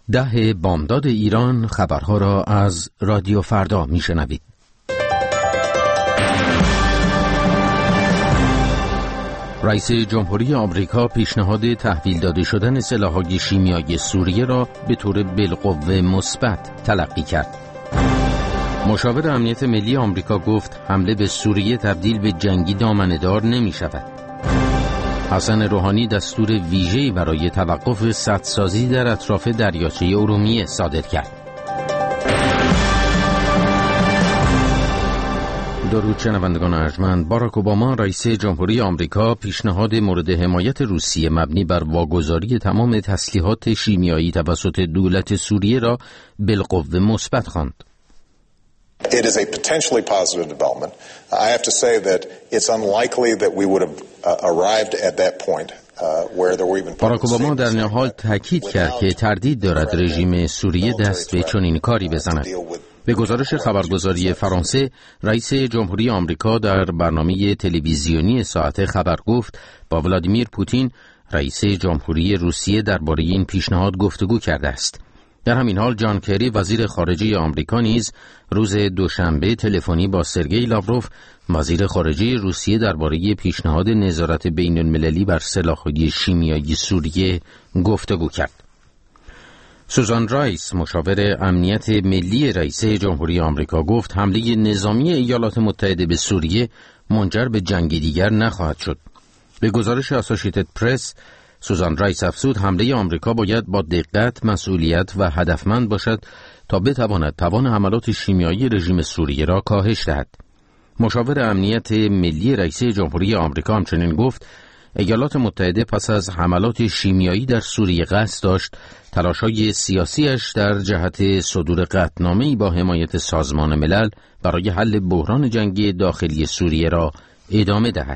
10 بامداد ایران خبرها را از رادیو فردا میشنوید. رئیس جمهوری آمریکا پیشنهاد تحویل داده شدن سلاح‌های شیمیایی سوریه را به طور بالقوه مثبت تلقی کرد. مشاور امنیت ملی آمریکا گفت حمله به سوریه تبدیل به جنگی دامنه‌دار نمی‌شود. حسن روحانی دستور ویژه‌ای برای توقف سدسازی در اطراف دریاچه ارومیه صادر کرد. درود شنوندگان ارجمند، باراک اوباما رئیس جمهوری آمریکا پیشنهاد مورد حمایت روسیه مبنی بر واگذاری تمام تسلیحات شیمیایی توسط دولت سوریه را بالقوه مثبت خواند. It is a potentially positive development. I have to say that it's unlikely that we would have arrived at that point where there were even. باراک اوباما در نهایت تاکید کرد که تردید دارد رژیم سوریه دست به چنین کاری بزند. به گزارش خبرگزاری فرانسه، رئیس جمهوری آمریکا در برنامه تلویزیونی ساعت خبر گفت با ولادیمیر پوتین رئیس جمهوری روسیه درباره این پیشنهاد گفتگو کرده است. در همین حال جان کری وزیر خارجه آمریکا نیز روز دوشنبه تلفنی با سرگئی لاوروف وزیر خارجه روسیه درباره پیشنهاد نظارت بین‌المللی بر سلاح‌های شیمیایی سوریه گفتگو کرد. سوزان رایس مشاور امنیت ملی رئیس جمهوری آمریکا گفت حمله نظامی ایالات متحده به سوریه منجر به جنگی دیگر نخواهد شد. به گزارش اسوسییتد پرس، سوزان رایس افزود حمله آمریکا باید با دقت، مسئولیت و هدفمند باشد تا بتواند توان حملات شیمیایی رژیم سوریه را کاهش دهد. مشاور امنیت ملی رئیس جمهوری آمریکا همچنین گفت ایالات متحده پس از حملات شیمیایی در سوریه قصد داشت تلاش‌های سیاسیش در جهت صدور قطعنامه‌ای با حمایت سازمان ملل برای حل بحران جنگی داخلی سوریه را ادامه دهد.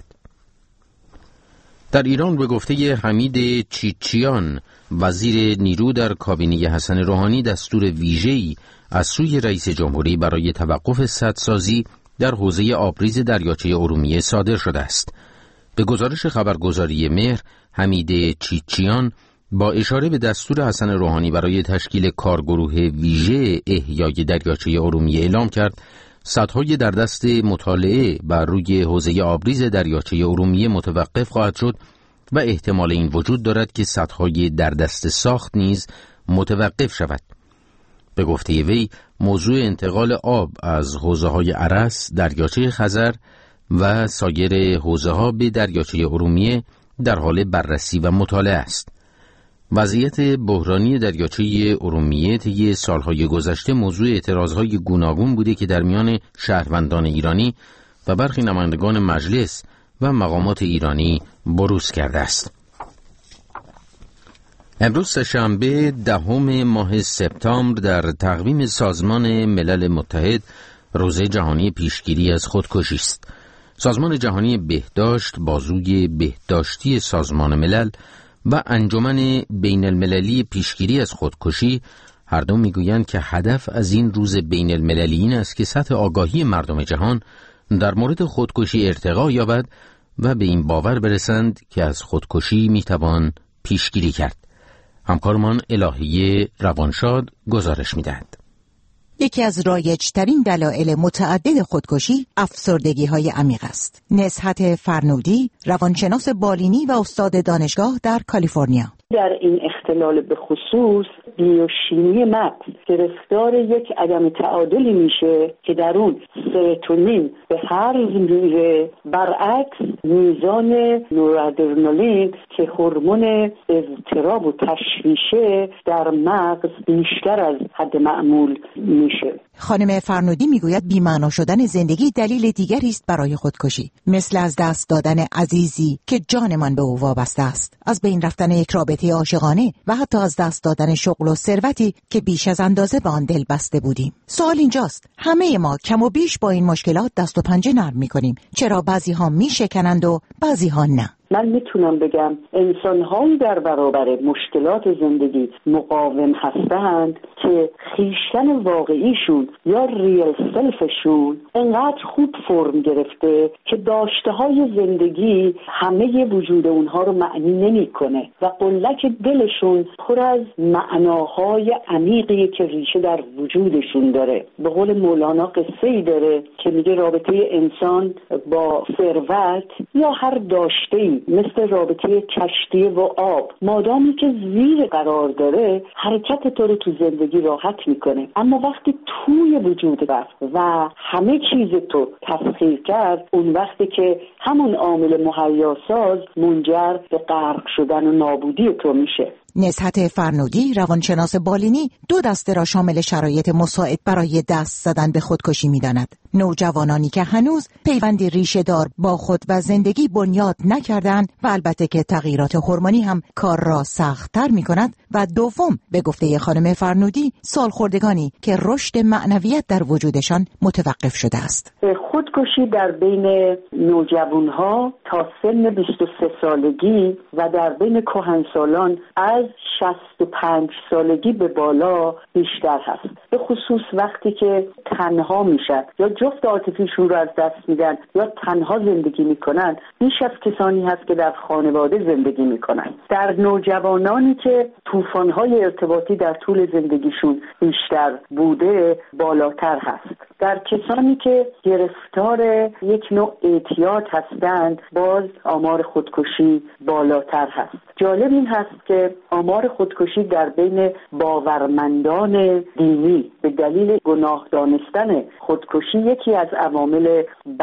در ایران به گفته حمید چیچیان وزیر نیرو در کابینه حسن روحانی دستور ویژه‌ای از سوی رئیس جمهوری برای توقف سدسازی در حوزه آبریز دریاچه ارومیه صادر شده است. به گزارش خبرگزاری مهر، حمید چیچیان با اشاره به دستور حسن روحانی برای تشکیل کارگروه ویژه احیای دریاچه ارومیه اعلام کرد سدهای در دست مطالعه بر روی حوزه آبریز دریاچه ارومیه متوقف خواهد شد و احتمال این وجود دارد که سدهای در دست ساخت نیز متوقف شود. به گفته وی موضوع انتقال آب از حوزه‌های ارس، دریاچه خزر و سایر حوزه‌ها به دریاچه ارومیه در حال بررسی و مطالعه است. وضعیت بحرانی دریاچه ارومیه طی سالهای گذشته موضوع اعتراضهای گوناگون بوده که در میان شهروندان ایرانی و برخی نمایندگان مجلس و مقامات ایرانی بروز کرده است. امروز سه‌شنبه 10 ماه سپتامبر در تقویم سازمان ملل متحد روز جهانی پیشگیری از خودکشی است. سازمان جهانی بهداشت، بازوی بهداشتی سازمان ملل و انجمن بین المللی پیشگیری از خودکشی هر دو میگویند که هدف از این روز بین المللی این است که سطح آگاهی مردم جهان در مورد خودکشی ارتقا یابد و به این باور برسند که از خودکشی میتوان پیشگیری کرد. همکارمان الهیه روانشاد گزارش میدهد. یکی از رایج‌ترین دلایل متعدد خودکشی افسردگی‌های عمیق است. نزهت فرنودی، روانشناس بالینی و استاد دانشگاه در کالیفرنیا. در این اختلال به خصوص بیوشیمی مغز گرفتار یک عدم تعادلی میشه که در اون سروتونین به هرز میره، برعکس میزان نورادرنالین که هورمون اضطراب و تشویشه در مغز بیشتر از حد معمول میشه. خانم فرنودی میگوید بی‌معنا شدن زندگی دلیل دیگری است برای خودکشی، مثل از دست دادن عزیزی که جانمان به او وابسته است، از بین رفتن یک رابطه عاشقانه و حتی از دست دادن شغل و ثروتی که بیش از اندازه به آن دل بسته بودیم. سوال اینجاست همه ما کم و بیش با این مشکلات دست و پنجه نرم می‌کنیم، چرا بعضی ها میشکنند و بعضی ها نه؟ من میتونم بگم انسان‌هایی در برابر مشکلات زندگی مقاوم هستند که خویشتن واقعیشون یا ریل سلفشون انقدر خوب فرم گرفته که داشته‌های زندگی همه وجود اونها رو معنی نمی‌کنه و قلک دلشون پر از معناهای عمیقی که ریشه در وجودشون داره. به قول مولانا قصه‌ای داره که میگه رابطه انسان با ثروت یا هر داشته‌ای مثل رابطه کشتی و آب، مادامی که زیر قرار داره حرکت تو رو تو زندگی راحت میکنه، اما وقتی توی وجود رفت و همه چیز تو تسخیر کرد، اون وقتی که همون عامل مهیاساز منجر به غرق شدن و نابودی تو میشه. نزهت فرنودی، روانشناس بالینی، 2 دسته را شامل شرایط مساعد برای دست زدن به خودکشی می‌داند: نوجوانانی که هنوز پیوندی ریشه دار با خود و زندگی بنیاد نکردند و البته که تغییرات هورمونی هم کار را سخت‌تر می‌کند، و دوم به گفته خانم فرنودی سالخوردگانی که رشد معنویت در وجودشان متوقف شده است. خودکشی در بین نوجوانها تا سن 23 سالگی و در بین کهنسالان از 65 سالگی به بالا بیشتر هست، به خصوص وقتی که تنها میشن یا جفت عاطفیشون رو از دست میدن یا تنها زندگی میکنن. بیش از کسانی هست که در خانواده زندگی میکنن. در نوجوانانی که طوفان‌های ارتباطی در طول زندگیشون بیشتر بوده بالاتر هست. در کسانی که گرفتار یک نوع اعتیاد هستند باز آمار خودکشی بالاتر هست. جالب این هست که آمار خودکشی در بین باورمندان دینی به دلیل گناه دانستن خودکشی یکی از عوامل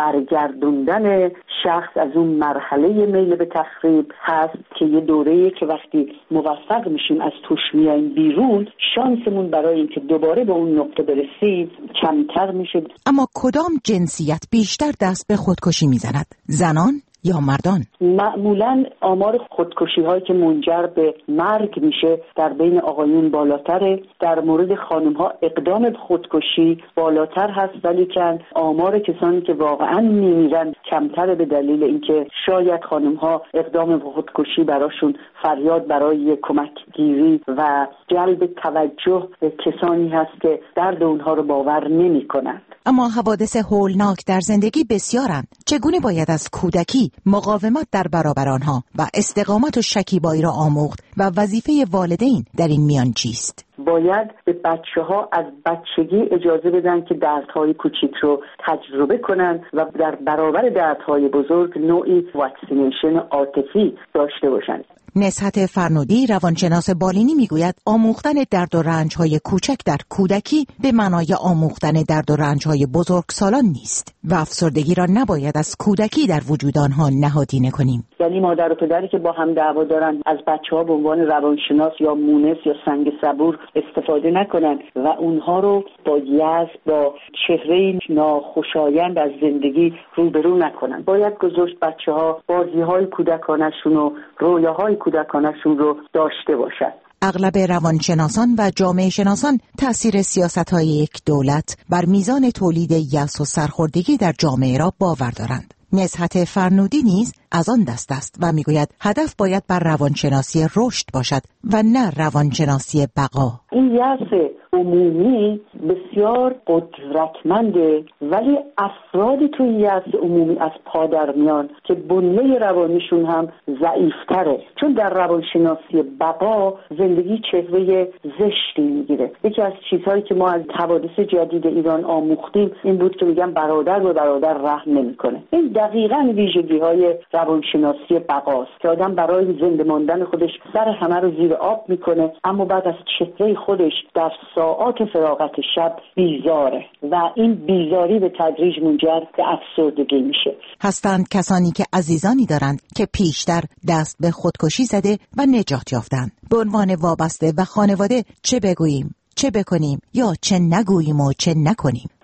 برگردوندن شخص از اون مرحله میل به تخریب هست که یه دوره‌ای که وقتی موفق میشیم از توش میایم بیرون، شانسمون برای اینکه دوباره به اون نقطه برسیم کمتر میشه. اما کدام جنسیت بیشتر دست به خودکشی میزند؟ زنان یا مردان؟ معمولاً آمار خودکشی هایی که منجر به مرگ میشه در بین آقایون بالاتره. در مورد خانم ها اقدام به خودکشی بالاتر هست، ولی که آمار کسانی که واقعاً میمیرن کمتره، به دلیل اینکه شاید خانم ها اقدام به خودکشی براشون فریاد برای کمک گیری و جلب توجه به کسانی هست که درد اونها رو باور نمی‌کنند. اما حوادث هولناک در زندگی بسیارند. چگونه باید از کودکی مقاومت در برابر آنها و استقامت و شکیبایی را آموخت و وظیفه والدین در این میان چیست؟ باید به بچه‌ها از بچگی اجازه بدن که دردهای کوچیک رو تجربه کنن و در برابر دردهای بزرگ نوعی واکسینیشن عاطفی داشته باشن. نزهت فرنودی، روانشناس بالینی، میگوید آموختن درد و رنج‌های کوچک در کودکی به معنای آموختن درد و رنج‌های بزرگسالان نیست و افسردگی را نباید از کودکی در وجود آنها نهادینه کنیم. یعنی مادر و پدری که با هم دعوا دارن از بچه‌ها به عنوان روانشناس یا مونس یا سنگ صبور استفاده نکنن و اونها رو با یأس، با چهره ناخوشایند از زندگی روبرو نکنن. باید گذاشت بچه‌ها بازی‌های کودکانه‌شون و رویاهای کودکانشون رو داشته باشد. اغلب روانشناسان و جامعه شناسان تأثیر سیاست‌های یک دولت بر میزان تولید یأس و سرخوردگی در جامعه را باور دارند. نزهت فرنودی نیز از آن دست است و میگوید هدف باید بر روانشناسی رشد باشد و نه روانشناسی بقا. این یأس عمومی بسیار قدرتمنده، ولی افرادی توی یأس عمومی از پا در میان که بنیه روانیشون هم ضعیفتره، چون در روانشناسی بقا زندگی چهره زشتی میگیره. یکی از چیزهایی که ما از حوادث جدید ایران آموختیم این بود که میگن برادر به برادر رحم نمیکنه. این دقیقاً ویژگی‌های روانشناسی بقاست که آدم برای زنده ماندن خودش سر همه رو زیر آب میکنه، اما بعد از چهره خودش در ساعات فراغت شب بیزاره و این بیزاری به تدریج منجر به افسردگی میشه. هستند کسانی که عزیزانی دارند که پیشتر دست به خودکشی زده و نجات یافتند. به عنوان وابسته و خانواده چه بگوییم، چه بکنیم یا چه نگوییم و چه نکنیم؟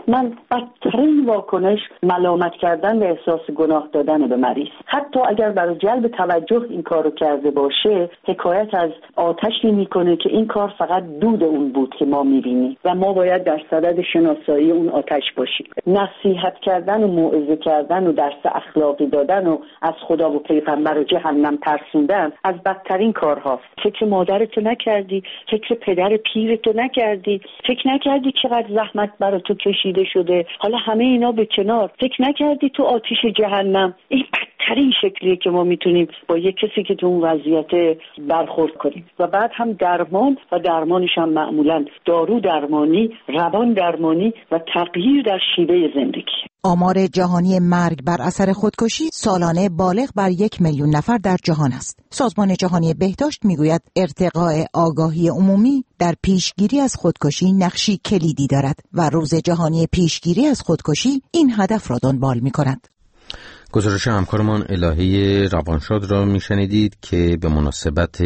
حتما بدترین واکنش ملامت کردن و احساس گناه دادن به مریض. حتی اگر برای جلب توجه این کارو کرده باشه، حکایت از آتشی میکنه که این کار فقط دود اون بود که ما میبینیم و ما باید در صدد شناسایی اون آتش باشیم. نصیحت کردن و موعظه کردن و درس اخلاقی دادن و از خدا و پیغمبر و جهنم ترسوندن از بدترین کارهاست. فکر مادرتو نکردی، فکر پدر پیرتو نکردی، فکر نکردی چقدر زحمت برای تو کشیده شده، حالا همه اینا به کنار، فکر نکردی تو آتش جهنم. این بدترین شکلیه که ما میتونیم با یک کسی که تو اون وضعیت برخورد کنیم. و بعد هم درمان و درمانش هم معمولا دارو درمانی، روان درمانی و تغییر در شیوه زندگی. آمار جهانی مرگ بر اثر خودکشی سالانه بالغ بر 1 میلیون نفر در جهان است. سازمان جهانی بهداشت میگوید ارتقاء آگاهی عمومی در پیشگیری از خودکشی نقشی کلیدی دارد و روز جهانی پیشگیری از خودکشی این هدف را دنبال می‌کند. گزارش همکارمان الهی روانشاد را میشنیدید که به مناسبت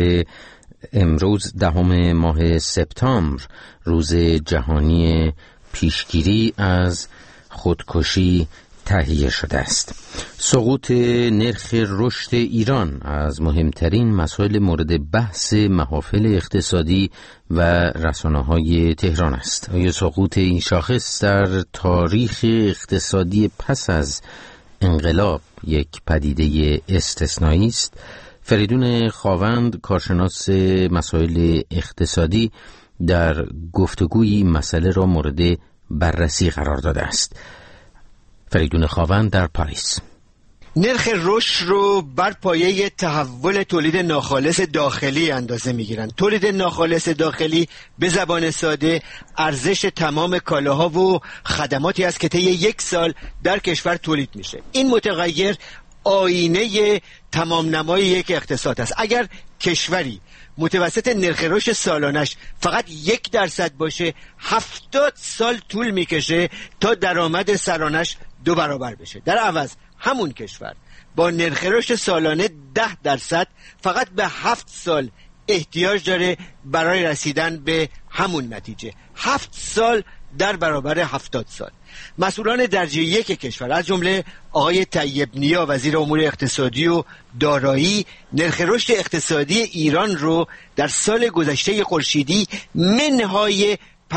امروز 10 ماه سپتامبر روز جهانی پیشگیری از خودکشی تهیه شده است. سقوط نرخ رشد ایران از مهمترین مسائل مورد بحث محافل اقتصادی و رسانه‌های تهران است. آیا سقوط این شاخص در تاریخ اقتصادی پس از انقلاب یک پدیده استثنایی است؟ فریدون خاوند، کارشناس مسائل اقتصادی، در گفتگوی این مسئله را مورد بررسی قرار داده است. فریدون خاوند در پاریس. نرخ رشد رو بر پایه تحول تولید ناخالص داخلی اندازه میگیرن. تولید ناخالص داخلی به زبان ساده ارزش تمام کالاها و خدماتی است که طی 1 سال در کشور تولید میشه. این متغیر آینه تمام نمای یک اقتصاد است. اگر کشوری متوسط نرخ رشد سالانش فقط 1% باشه، 70 سال طول میکشه تا درآمد سرانش 2 برابر بشه. در عوض همون کشور با نرخ رشد سالانه 10% فقط به 7 سال احتیاج داره برای رسیدن به همون نتیجه. 7 سال در برابر 70 سال. مسئولان درجه 1 کشور از جمله آقای طیب نیا وزیر امور اقتصادی و دارایی نرخ رشد اقتصادی ایران رو در سال گذشته خورشیدی منهای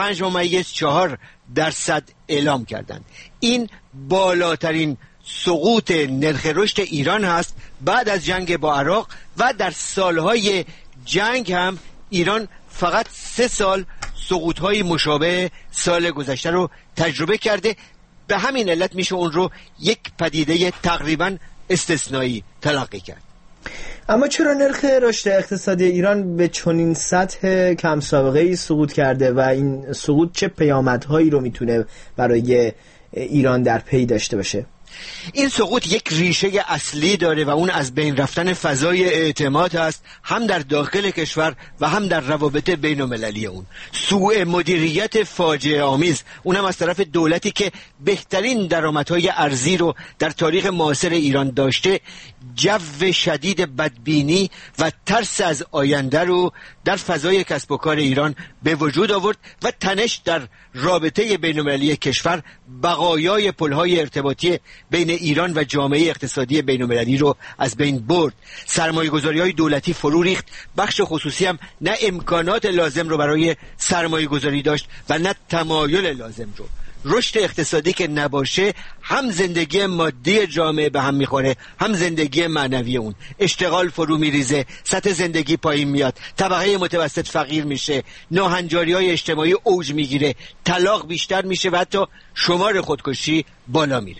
5.4% اعلام کردند. این بالاترین سقوط نرخ رشد ایران هست بعد از جنگ با عراق و در سالهای جنگ هم ایران فقط 3 سال سقوط‌های مشابه سال گذشته رو تجربه کرده. به همین علت میشه اون رو یک پدیده تقریبا استثنایی تلقی کرد. اما چرا نرخ رشد اقتصادی ایران به چنین سطح کم سابقه‌ای سقوط کرده و این سقوط چه پیامدهایی رو میتونه برای ایران در پی داشته باشه؟ این سقوط یک ریشه اصلی داره و اون از بین رفتن فضای اعتماد است، هم در داخل کشور و هم در روابط بین المللی. اون سوء مدیریت فاجعه آمیز، اونم از طرف دولتی که بهترین درآمدهای ارزی رو در تاریخ معاصر ایران داشته، جو شدید بدبینی و ترس از آینده رو در فضای کسب و کار ایران به وجود آورد و تنش در رابطه بین المللی کشور بقایای پل‌های ارتباطی بین ایران و جامعه اقتصادی بین المللی رو از بین برد. سرمایه‌گذاری‌های دولتی فرو ریخت، بخش خصوصی هم نه امکانات لازم رو برای سرمایه‌گذاری داشت و نه تمایل لازم رو. رشد اقتصادی که نباشه، هم زندگی مادی جامعه به هم میخوره، هم زندگی معنوی اون. اشتغال فرو میریزه، سطح زندگی پایین میاد، طبقه متوسط فقیر میشه، ناهنجاری‌های اجتماعی اوج میگیره، طلاق بیشتر میشه و حتی شمار خودکشی بالا میره.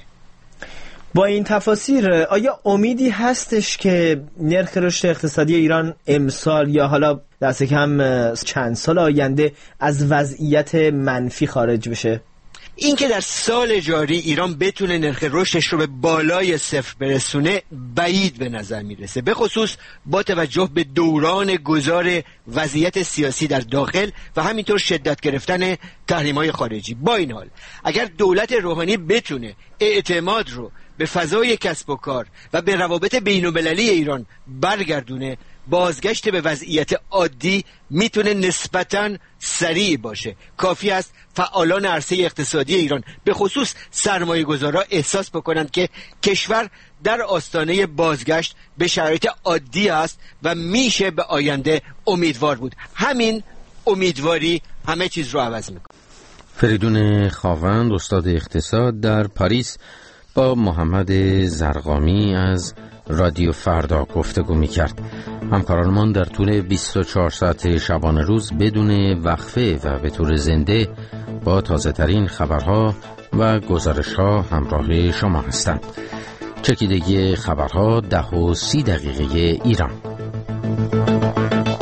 با این تفاسیر آیا امیدی هستش که نرخ رشد اقتصادی ایران امسال یا حالا دست کم چند سال آینده از وضعیت منفی خارج بشه؟ این که در سال جاری ایران بتونه نرخ رشدش رو به بالای 0 برسونه بعید به نظر میرسه، به خصوص با توجه به دوران گذار وضعیت سیاسی در داخل و همینطور شدت گرفتن تحریم‌های خارجی. با این حال اگر دولت روحانی بتونه اعتماد رو به فضای کسب و کار و به روابط بین‌المللی ایران برگردونه، بازگشت به وضعیت عادی میتونه نسبتاً سریع باشه. کافی است فعالان عرصه اقتصادی ایران به خصوص سرمایه گذارا احساس بکنند که کشور در آستانه بازگشت به شرایط عادی است و میشه به آینده امیدوار بود. همین امیدواری همه چیز رو عوض میکنه. فریدون خاوند، استاد اقتصاد در پاریس، با محمد زرقامی از رادیو فردا گفتگو می‌کرد. همکارانمان در طول 24 ساعت شبانه روز بدون وقفه و به طور زنده با تازه‌ترین خبرها و گزارش‌ها همراه شما هستند. چکیدگی خبرها 10:30 ایران.